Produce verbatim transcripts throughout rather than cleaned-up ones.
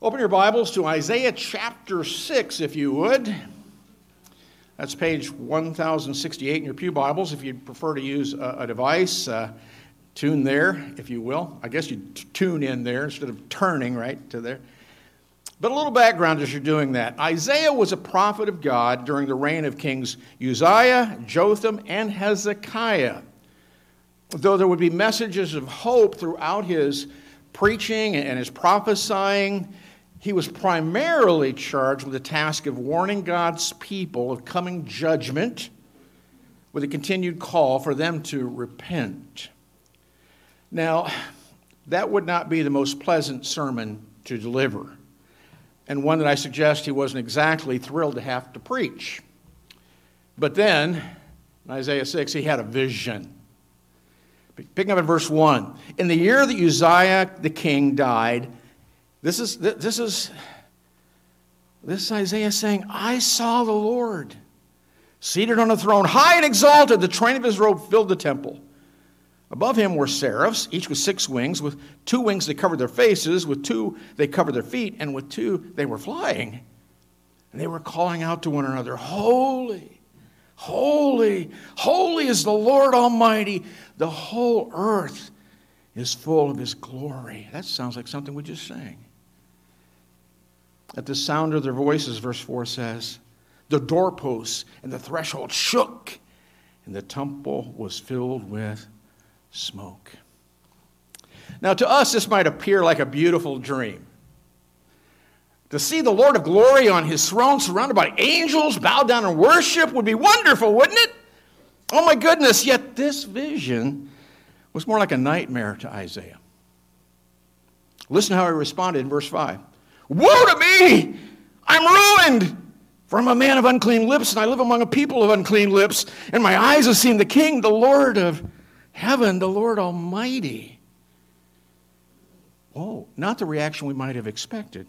Open your Bibles to Isaiah chapter six, if you would. That's page one thousand sixty-eight in your pew Bibles. If you'd prefer to use a, a device, uh, tune there, if you will. I guess you'd t- tune in there instead of turning right to there. But a little background as you're doing that. Isaiah was a prophet of God during the reign of kings Uzziah, Jotham, and Hezekiah. Though there would be messages of hope throughout his preaching and his prophesying, he was primarily charged with the task of warning God's people of coming judgment with a continued call for them to repent. Now, that would not be the most pleasant sermon to deliver, and one that I suggest he wasn't exactly thrilled to have to preach. But then, in Isaiah six, he had a vision. Picking up in verse one, in the year that Uzziah the king died, This is, this is, this is Isaiah saying, I saw the Lord seated on a throne, high and exalted. The train of his robe filled the temple. Above him were seraphs, each with six wings. With two wings they covered their faces, with two they covered their feet, and with two they were flying. And they were calling out to one another, Holy, holy, holy is the Lord Almighty. The whole earth is full of his glory. That sounds like something we just sang. At the sound of their voices, verse four says, the doorposts and the threshold shook, and the temple was filled with smoke. Now, to us, this might appear like a beautiful dream. To see the Lord of glory on his throne, surrounded by angels, bow down and worship would be wonderful, wouldn't it? Oh my goodness, yet this vision was more like a nightmare to Isaiah. Listen how he responded in verse five. Woe to me! I'm ruined! For I'm a man of unclean lips, and I live among a people of unclean lips, and my eyes have seen the King, the Lord of heaven, the Lord Almighty. Whoa, not the reaction we might have expected.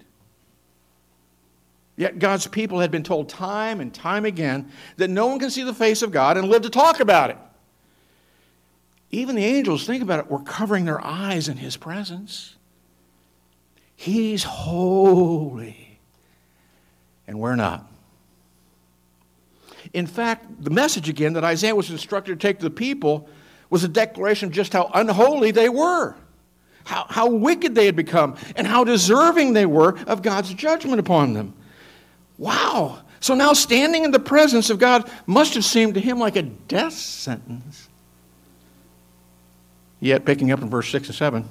Yet God's people had been told time and time again that no one can see the face of God and live to talk about it. Even the angels, think about it, were covering their eyes in his presence. He's holy, and we're not. In fact, the message again that Isaiah was instructed to take to the people was a declaration of just how unholy they were, how, how wicked they had become, and how deserving they were of God's judgment upon them. Wow! So now standing in the presence of God must have seemed to him like a death sentence. Yet, picking up in verse six and seven,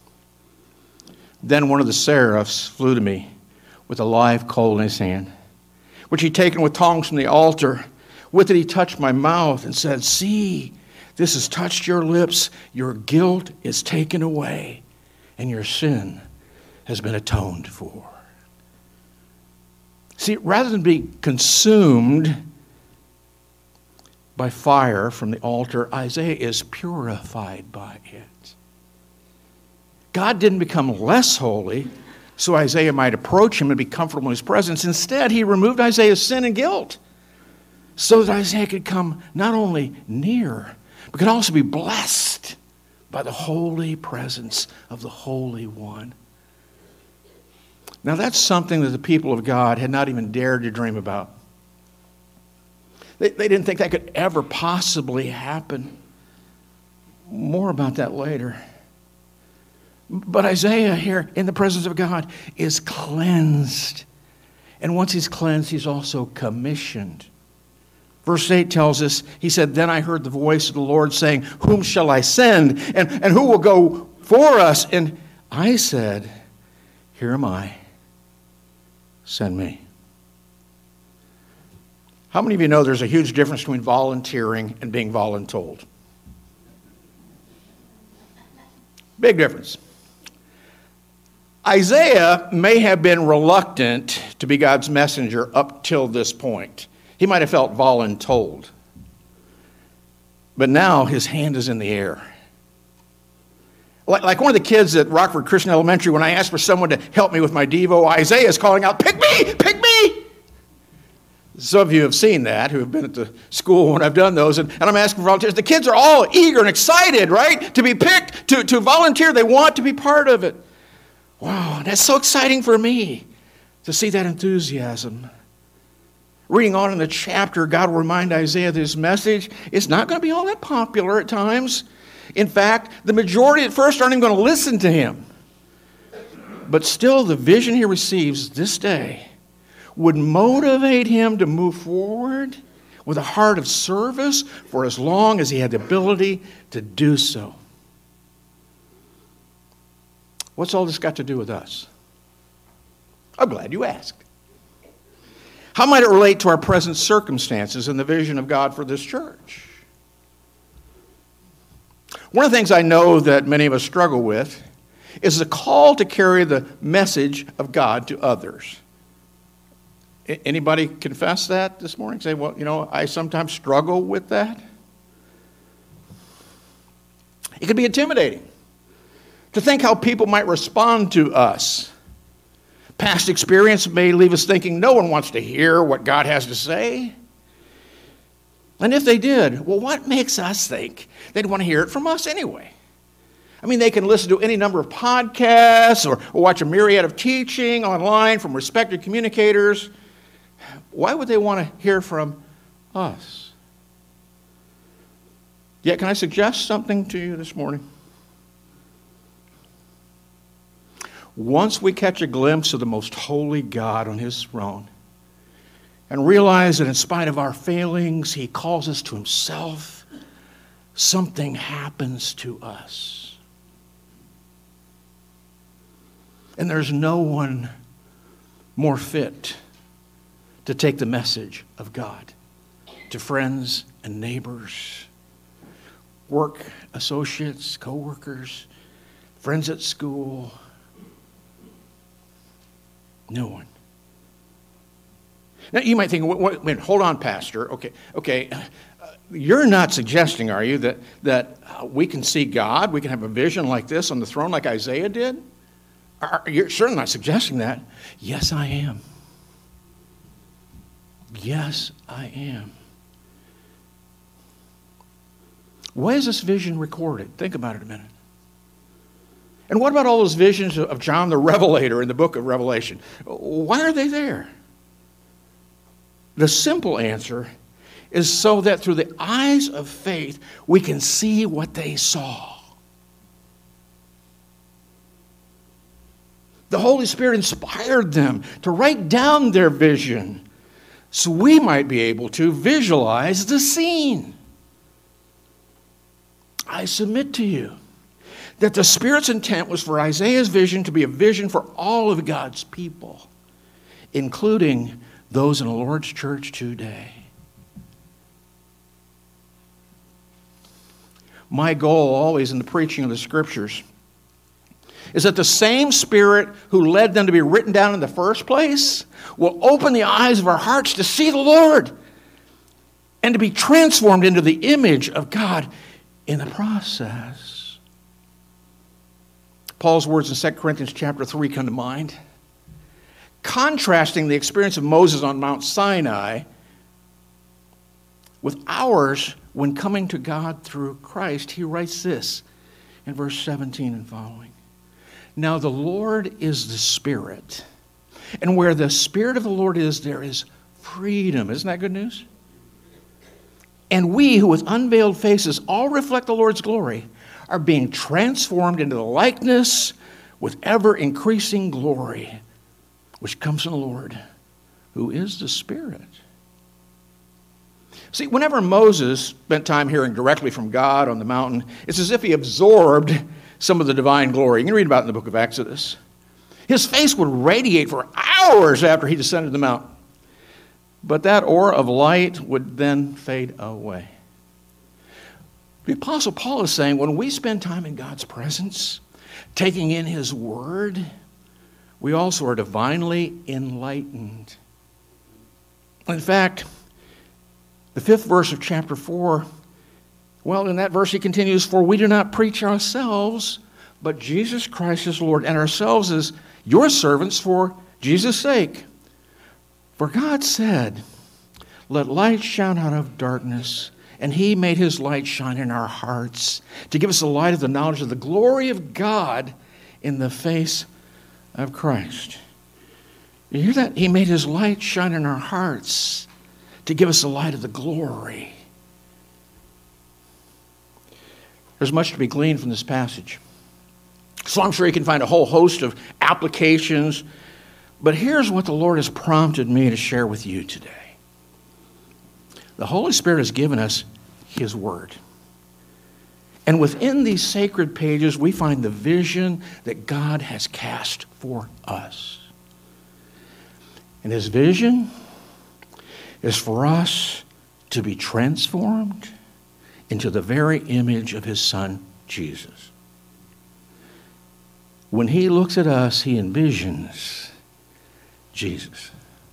then one of the seraphs flew to me with a live coal in his hand, which he'd taken with tongs from the altar. With it he touched my mouth and said, See, this has touched your lips. Your guilt is taken away, and your sin has been atoned for. See, rather than be consumed by fire from the altar, Isaiah is purified by it. God didn't become less holy so Isaiah might approach him and be comfortable in his presence. Instead, he removed Isaiah's sin and guilt so that Isaiah could come not only near, but could also be blessed by the holy presence of the Holy One. Now, that's something that the people of God had not even dared to dream about. They, they didn't think that could ever possibly happen. More about that later. But Isaiah here in the presence of God is cleansed. And once he's cleansed, he's also commissioned. Verse eight tells us, he said, Then I heard the voice of the Lord saying, Whom shall I send? And, and who will go for us? And I said, Here am I. Send me. How many of you know there's a huge difference between volunteering and being voluntold? Big difference. Isaiah may have been reluctant to be God's messenger up till this point. He might have felt voluntold. But now his hand is in the air. Like, like one of the kids at Rockford Christian Elementary, when I asked for someone to help me with my Devo, Isaiah is calling out, Pick me! Pick me! Some of you have seen that, who have been at the school when I've done those, and, and I'm asking for volunteers. The kids are all eager and excited, right, to be picked, to, to volunteer. They want to be part of it. Wow, that's so exciting for me to see that enthusiasm. Reading on in the chapter, God will remind Isaiah that his message is not going to be all that popular at times. In fact, the majority at first aren't even going to listen to him. But still, the vision he receives this day would motivate him to move forward with a heart of service for as long as he had the ability to do so. What's all this got to do with us? I'm glad you asked. How might it relate to our present circumstances and the vision of God for this church? One of the things I know that many of us struggle with is the call to carry the message of God to others. Anybody confess that this morning? Say, well, you know, I sometimes struggle with that. It can be intimidating to think how people might respond to us. Past experience may leave us thinking no one wants to hear what God has to say. And if they did, well, what makes us think they'd want to hear it from us anyway? I mean, they can listen to any number of podcasts or, or watch a myriad of teaching online from respected communicators. Why would they want to hear from us? Yet, can I suggest something to you this morning? Once we catch a glimpse of the most holy God on his throne and realize that in spite of our failings, he calls us to himself, something happens to us. And there's no one more fit to take the message of God to friends and neighbors, work associates, co-workers, friends at school. No one. Now, you might think, wait, wait, hold on, Pastor. Okay, okay. Uh, you're not suggesting, are you, that, that uh, we can see God, we can have a vision like this on the throne like Isaiah did? Are, you're certainly not suggesting that. Yes, I am. Yes, I am. Why is this vision recorded? Think about it a minute. And what about all those visions of John the Revelator in the book of Revelation? Why are they there? The simple answer is so that through the eyes of faith, we can see what they saw. The Holy Spirit inspired them to write down their vision so we might be able to visualize the scene. I submit to you that the Spirit's intent was for Isaiah's vision to be a vision for all of God's people, including those in the Lord's church today. My goal always in the preaching of the Scriptures is that the same Spirit who led them to be written down in the first place will open the eyes of our hearts to see the Lord and to be transformed into the image of God in the process. Paul's words in Second Corinthians chapter three come to mind. Contrasting the experience of Moses on Mount Sinai with ours when coming to God through Christ, he writes this in verse seventeen and following. Now the Lord is the Spirit, and where the Spirit of the Lord is, there is freedom. Isn't that good news? And we who with unveiled faces all reflect the Lord's glory are being transformed into the likeness with ever-increasing glory, which comes from the Lord, who is the Spirit. See, whenever Moses spent time hearing directly from God on the mountain, it's as if he absorbed some of the divine glory. You can read about it in the book of Exodus. His face would radiate for hours after he descended the mountain. But that aura of light would then fade away. The Apostle Paul is saying when we spend time in God's presence, taking in his word, we also are divinely enlightened. In fact, the fifth verse of chapter four, well, in that verse he continues, for we do not preach ourselves, but Jesus Christ is Lord, and ourselves as your servants for Jesus' sake. For God said, let light shine out of darkness, and he made his light shine in our hearts to give us the light of the knowledge of the glory of God in the face of Christ. You hear that? He made his light shine in our hearts to give us the light of the glory. There's much to be gleaned from this passage. So I'm sure you can find a whole host of applications. But here's what the Lord has prompted me to share with you today. The Holy Spirit has given us his word. And within these sacred pages, we find the vision that God has cast for us. And his vision is for us to be transformed into the very image of his Son, Jesus. When he looks at us, he envisions Jesus.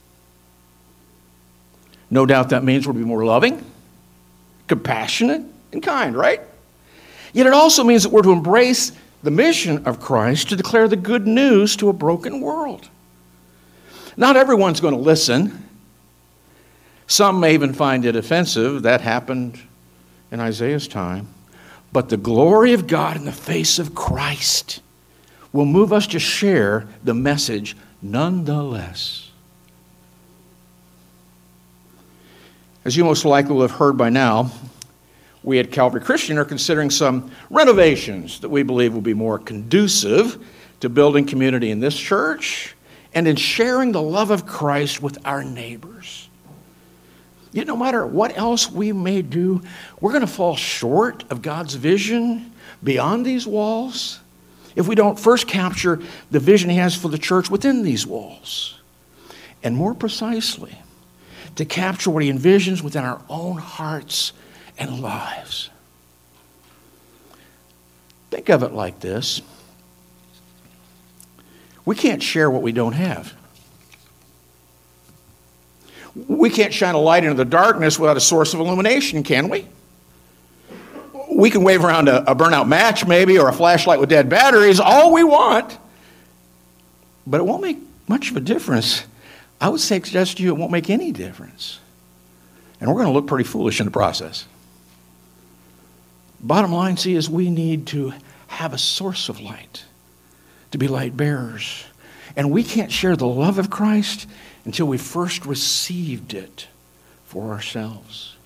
No doubt that means we'll be more loving, compassionate, and kind, right? Yet it also means that we're to embrace the mission of Christ to declare the good news to a broken world. Not everyone's going to listen. Some may even find it offensive. That happened in Isaiah's time. But the glory of God in the face of Christ will move us to share the message nonetheless. As you most likely will have heard by now, we at Calvary Christian are considering some renovations that we believe will be more conducive to building community in this church and in sharing the love of Christ with our neighbors. Yet no matter what else we may do, we're going to fall short of God's vision beyond these walls if we don't first capture the vision he has for the church within these walls. And more precisely, to capture what he envisions within our own hearts and lives. Think of it like this. We can't share what we don't have. We can't shine a light into the darkness without a source of illumination, can we? We can wave around a, a burnout match maybe, or a flashlight with dead batteries, all we want. But it won't make much of a difference. I would suggest to you it won't make any difference. And we're going to look pretty foolish in the process. Bottom line, see, is we need to have a source of light, to be light bearers. And we can't share the love of Christ until we first received it for ourselves.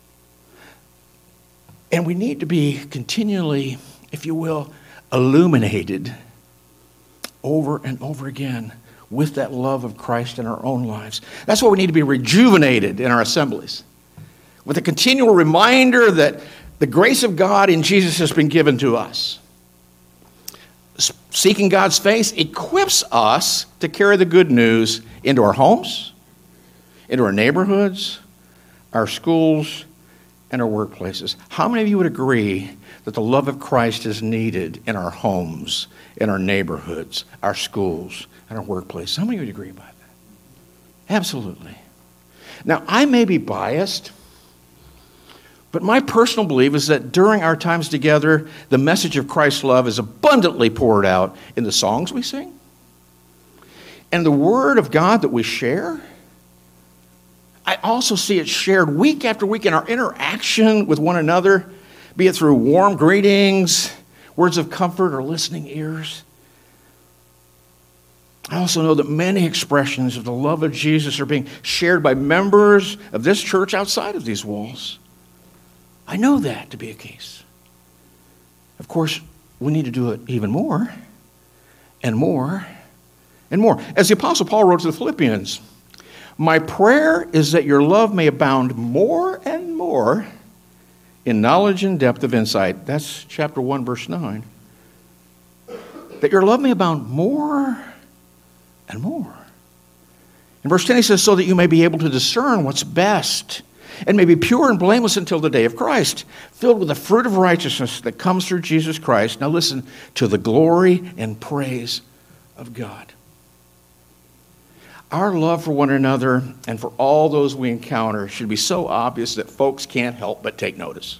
And we need to be continually, if you will, illuminated over and over again with that love of Christ in our own lives. That's why we need to be rejuvenated in our assemblies, with a continual reminder that the grace of God in Jesus has been given to us. Seeking God's face equips us to carry the good news into our homes, into our neighborhoods, our schools, and our workplaces. How many of you would agree that the love of Christ is needed in our homes, in our neighborhoods, our schools, and our workplaces? How many would agree about that? Absolutely. Now, I may be biased, but my personal belief is that during our times together, the message of Christ's love is abundantly poured out in the songs we sing, and the word of God that we share. I also see it shared week after week in our interaction with one another, be it through warm greetings, words of comfort, or listening ears. I also know that many expressions of the love of Jesus are being shared by members of this church outside of these walls. I know that to be a case. Of course, we need to do it even more and more and more. As the Apostle Paul wrote to the Philippians, my prayer is that your love may abound more and more in knowledge and depth of insight. That's chapter one, verse nine. That your love may abound more and more. In verse ten, he says, so that you may be able to discern what's best and may be pure and blameless until the day of Christ, filled with the fruit of righteousness that comes through Jesus Christ. Now listen, to the glory and praise of God. Our love for one another and for all those we encounter should be so obvious that folks can't help but take notice.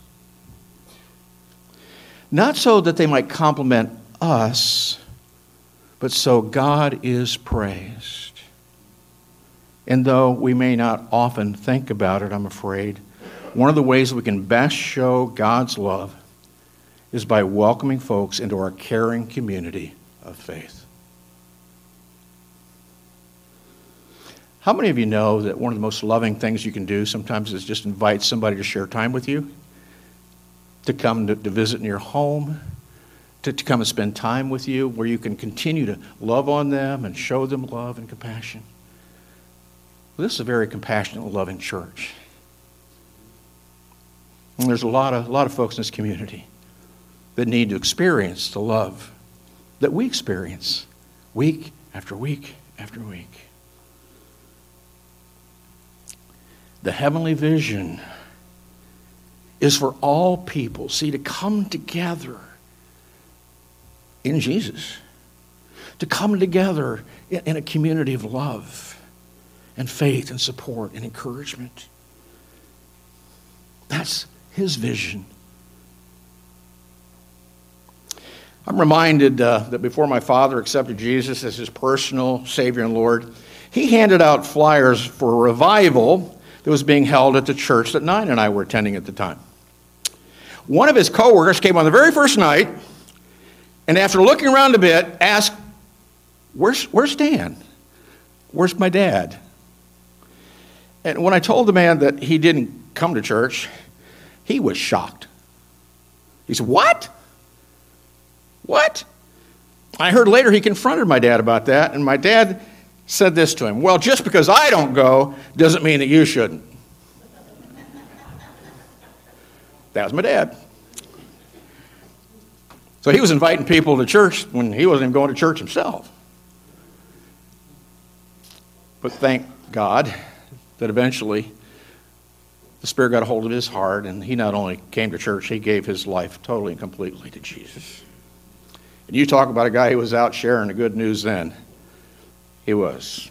Not so that they might compliment us, but so God is praised. And though we may not often think about it, I'm afraid, one of the ways we can best show God's love is by welcoming folks into our caring community of faith. How many of you know that one of the most loving things you can do sometimes is just invite somebody to share time with you, to come to, to visit in your home, to, to come and spend time with you, where you can continue to love on them and show them love and compassion? Well, this is a very compassionate and loving church. And there's a lot of, a lot of folks in this community that need to experience the love that we experience week after week after week. The heavenly vision is for all people, see, to come together in Jesus, to come together in, in a community of love and faith and support and encouragement. That's his vision. I'm reminded uh, that before my father accepted Jesus as his personal Savior and Lord, he handed out flyers for a revival that was being held at the church that Nine and I were attending at the time. One of his coworkers came on the very first night, and after looking around a bit, asked, Where's, where's Dan? Where's my dad? And when I told the man that he didn't come to church, he was shocked. He said, What? What? I heard later he confronted my dad about that, and my dad said this to him, Well, just because I don't go doesn't mean that you shouldn't. That was my dad. So he was inviting people to church when he wasn't even going to church himself. But thank God that eventually the Spirit got a hold of his heart, and he not only came to church, he gave his life totally and completely to Jesus. And you talk about a guy who was out sharing the good news then. He was.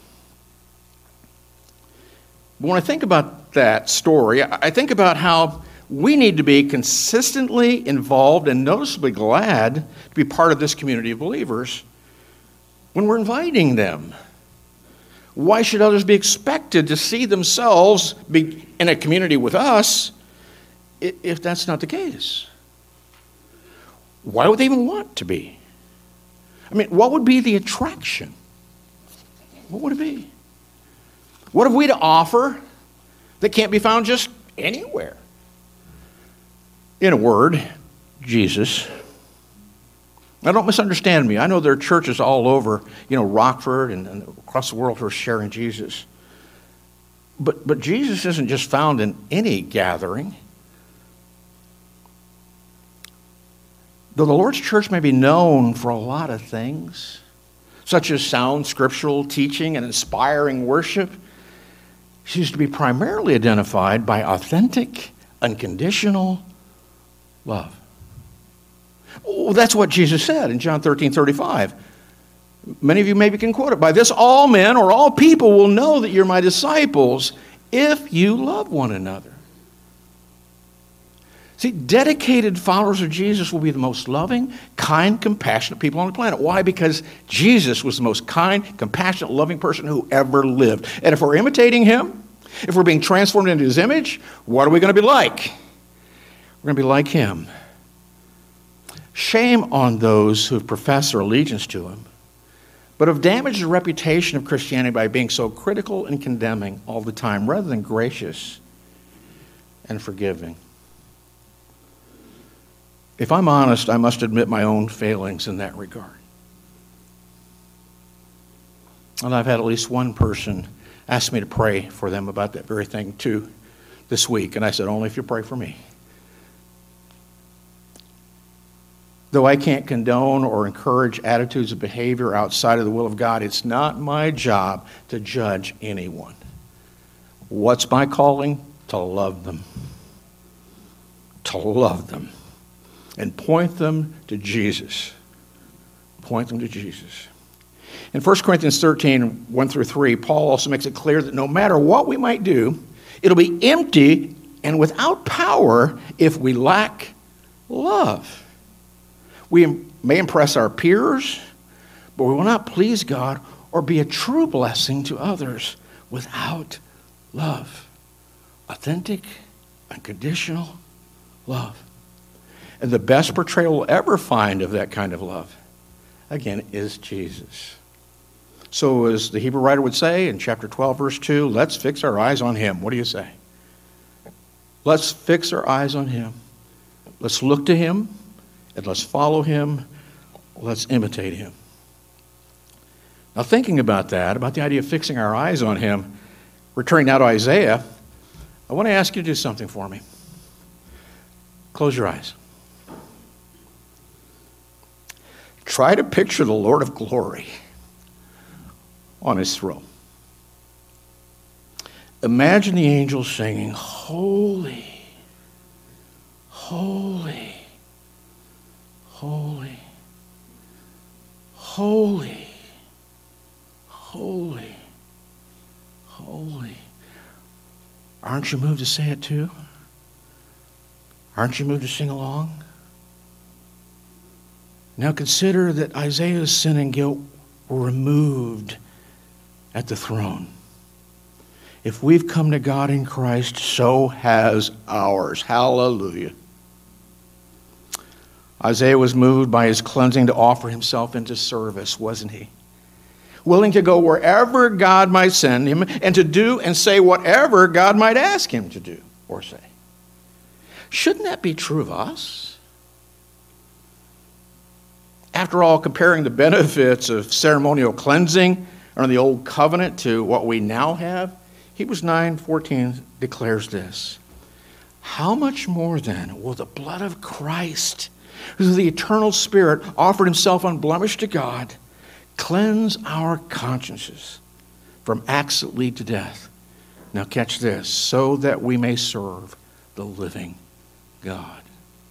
But when I think about that story, I think about how we need to be consistently involved and noticeably glad to be part of this community of believers when we're inviting them. Why should others be expected to see themselves be in a community with us if that's not the case? Why would they even want to be? I mean, what would be the attraction? What would it be? What have we to offer that can't be found just anywhere? In a word, Jesus. Now, don't misunderstand me. I know there are churches all over, you know, Rockford and, and across the world who are sharing Jesus. But, but Jesus isn't just found in any gathering. Though the Lord's church may be known for a lot of things, such as sound scriptural teaching and inspiring worship, she's to be primarily identified by authentic, unconditional love. Well, that's what Jesus said in John thirteen thirty-five. Many of you maybe can quote it. By this all men or all people will know that you're my disciples if you love one another. See, dedicated followers of Jesus will be the most loving, kind, compassionate people on the planet. Why? Because Jesus was the most kind, compassionate, loving person who ever lived. And if we're imitating him, if we're being transformed into his image, what are we going to be like? We're going to be like him. Shame on those who have professed their allegiance to him, but have damaged the reputation of Christianity by being so critical and condemning all the time, rather than gracious and forgiving. If I'm honest, I must admit my own failings in that regard. And I've had at least one person ask me to pray for them about that very thing too this week, and I said, only if you pray for me. Though I can't condone or encourage attitudes of behavior outside of the will of God, it's not my job to judge anyone. What's my calling? To love them. To love them. And point them to Jesus. Point them to Jesus. In First Corinthians thirteen, one through three, Paul also makes it clear that no matter what we might do, it'll be empty and without power if we lack love. We may impress our peers, but we will not please God or be a true blessing to others without love. Authentic, unconditional love. And the best portrayal we'll ever find of that kind of love, again, is Jesus. So as the Hebrew writer would say in chapter twelve, verse two, let's fix our eyes on him. What do you say? Let's fix our eyes on him. Let's look to him, and let's follow him. Let's imitate him. Now, thinking about that, about the idea of fixing our eyes on him, returning now to Isaiah, I want to ask you to do something for me. Close your eyes. Try to picture the Lord of glory on his throne. Imagine the angels singing, holy, holy, holy, holy, holy, holy. Aren't you moved to say it too? Aren't you moved to sing along? Now consider that Isaiah's sin and guilt were removed at the throne. If we've come to God in Christ, so has ours. Hallelujah. Isaiah was moved by his cleansing to offer himself into service, wasn't he? Willing to go wherever God might send him and to do and say whatever God might ask him to do or say. Shouldn't that be true of us? After all, comparing the benefits of ceremonial cleansing under the old covenant to what we now have, Hebrews nine fourteen declares this. How much more then will the blood of Christ, who through the eternal Spirit offered himself unblemished to God, cleanse our consciences from acts that lead to death? Now catch this, so that we may serve the living God.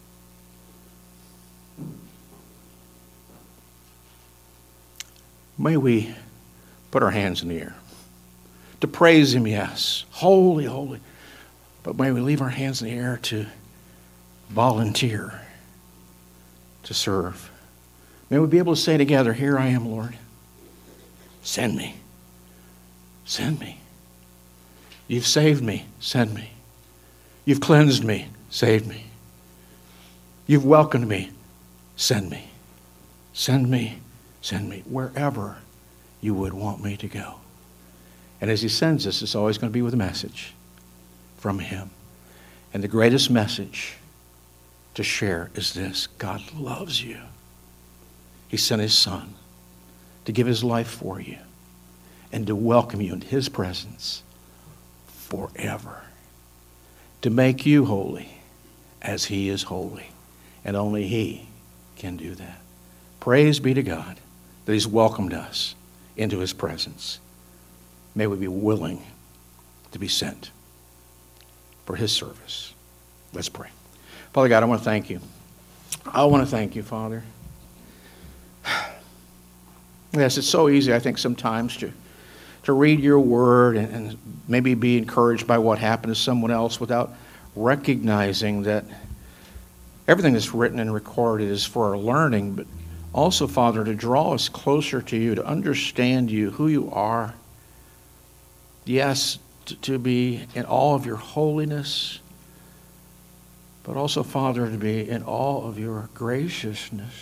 May we put our hands in the air. To praise him, yes. Holy, holy. But may we leave our hands in the air to volunteer, to serve. May we be able to say together, here I am, Lord. Send me. Send me. You've saved me. Send me. You've cleansed me. Save me. You've welcomed me. Send me. Send me. Send me. Wherever you would want me to go. And as he sends us, it's always going to be with a message from him. And the greatest message to share is this. God loves you. He sent his son to give his life for you and to welcome you into his presence forever. To make you holy as he is holy. And only he can do that. Praise be to God that he's welcomed us into his presence. May we be willing to be sent for his service. Let's pray. Father God, I want to thank you. I want to thank you, Father. Yes, it's so easy, I think, sometimes to, to read your word and, and maybe be encouraged by what happened to someone else without recognizing that everything that's written and recorded is for our learning, but also, Father, to draw us closer to you, to understand you, who you are. Yes, to, to be in all of your holiness, but also, Father, to be in all of your graciousness.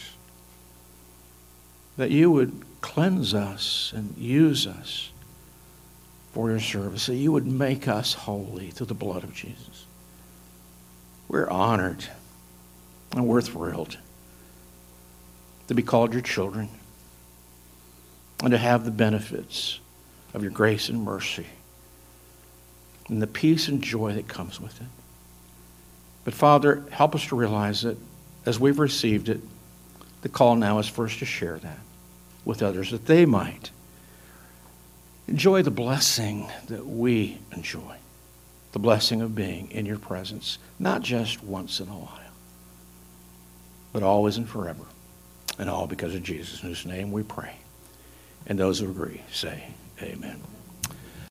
That you would cleanse us and use us for your service. That you would make us holy through the blood of Jesus. We're honored and we're thrilled to be called your children and to have the benefits of your grace and mercy and the peace and joy that comes with it. But Father, help us to realize that as we've received it, the call now is for us to share that with others, that they might enjoy the blessing that we enjoy, the blessing of being in your presence, not just once in a while, but always and forever. And all because of Jesus, in whose name we pray. And those who agree say amen.